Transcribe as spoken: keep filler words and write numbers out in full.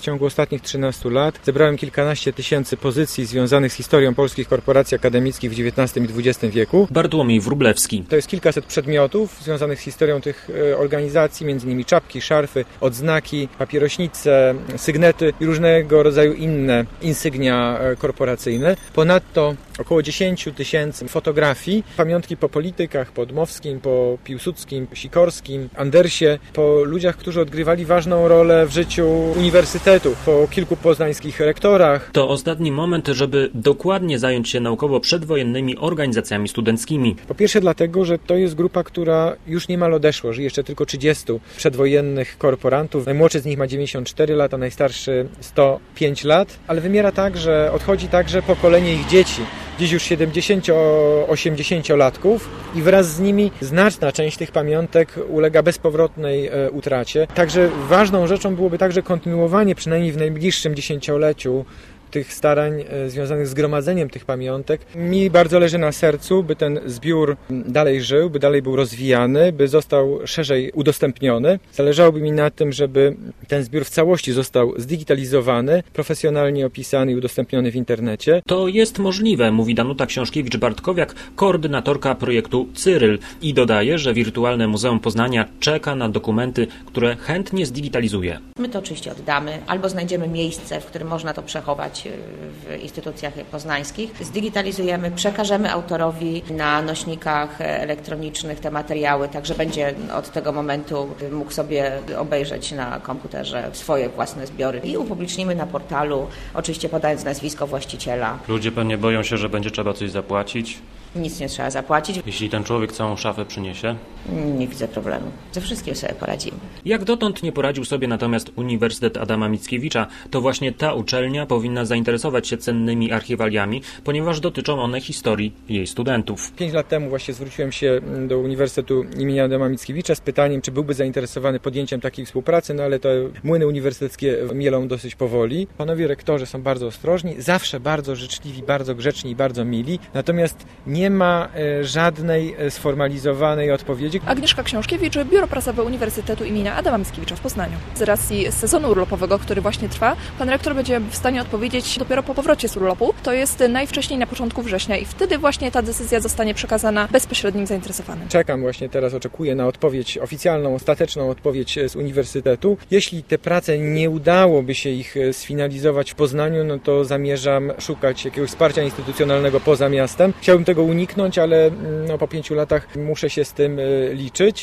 ciągu ostatnich trzynastu lat zebrałem kilkanaście tysięcy pozycji związanych z historią polskich korporacji akademickich w dziewiętnastym i dwudziestym wieku. Bartłomiej Wróblewski. To jest kilkaset przedmiotów związanych z historią tych organizacji, między innymi czapki, szarfy, odznaki, papierośnice, sygnety i różnego rodzaju inne insygnia korporacyjne. Ponadto około dziesięć tysięcy fotografii, pamiątki po politykach, po Dmowskim, po Piłsudskim, Sikorskim, Andersie, po ludziach, którzy odgrywali ważną rolę w życiu uniwersytetu, po kilku poznańskich rektorach. To ostatni moment, żeby dokładnie zająć się naukowo przedwojennymi organizacjami studenckimi. Po pierwsze dlatego, że to jest grupa, która już niemal odeszła, żyje jeszcze tylko trzydziestu przedwojennych korporantów. Najmłodszy z nich ma dziewięćdziesiąt cztery lata, najstarszy sto pięć lat, ale wymiera także, odchodzi także pokolenie ich dzieci. Dziś już siedemdziesięcio-osiemdziesięciolatków i wraz z nimi znaczna część tych pamiątek ulega bezpowrotnej e, utracie. Także ważną rzeczą byłoby także kontynuowanie przynajmniej w najbliższym dziesięcioleciu tych starań e, związanych z gromadzeniem tych pamiątek. Mi bardzo leży na sercu, by ten zbiór dalej żył, by dalej był rozwijany, by został szerzej udostępniony. Zależałoby mi na tym, żeby ten zbiór w całości został zdigitalizowany, profesjonalnie opisany i udostępniony w internecie. To jest możliwe, mówi Danuta Książkiewicz-Bartkowiak, koordynatorka projektu Cyryl i dodaje, że Wirtualne Muzeum Poznania czeka na dokumenty, które chętnie zdigitalizuje. My to oczywiście oddamy, albo znajdziemy miejsce, w którym można to przechować w instytucjach poznańskich. Zdigitalizujemy, przekażemy autorowi na nośnikach elektronicznych te materiały, także będzie od tego momentu mógł sobie obejrzeć na komputerze swoje własne zbiory i upublicznimy na portalu, oczywiście podając nazwisko właściciela. Ludzie pewnie boją się, że będzie trzeba coś zapłacić. Nic nie trzeba zapłacić. Jeśli ten człowiek całą szafę przyniesie? Nie widzę problemu. Ze wszystkim sobie poradzimy. Jak dotąd nie poradził sobie natomiast Uniwersytet Adama Mickiewicza, to właśnie ta uczelnia powinna zainteresować się cennymi archiwaliami, ponieważ dotyczą one historii jej studentów. Pięć lat temu właśnie zwróciłem się do Uniwersytetu imienia Adama Mickiewicza z pytaniem, czy byłby zainteresowany podjęciem takiej współpracy, no ale te młyny uniwersyteckie mielą dosyć powoli. Panowie rektorzy są bardzo ostrożni, zawsze bardzo życzliwi, bardzo grzeczni i bardzo mili, natomiast nie ma e, żadnej e, sformalizowanej odpowiedzi. Agnieszka Książkiewicz, Biuro Prasowe Uniwersytetu imienia Adama Mickiewicza w Poznaniu. Z racji sezonu urlopowego, który właśnie trwa, pan rektor będzie w stanie odpowiedzieć dopiero po powrocie z urlopu. To jest najwcześniej na początku września i wtedy właśnie ta decyzja zostanie przekazana bezpośrednim zainteresowanym. Czekam właśnie teraz, oczekuję na odpowiedź oficjalną, ostateczną odpowiedź z uniwersytetu. Jeśli te prace nie udałoby się ich sfinalizować w Poznaniu, no to zamierzam szukać jakiegoś wsparcia instytucjonalnego poza miastem. Chciałbym tego uniknąć, ale no, po pięciu latach muszę się z tym liczyć.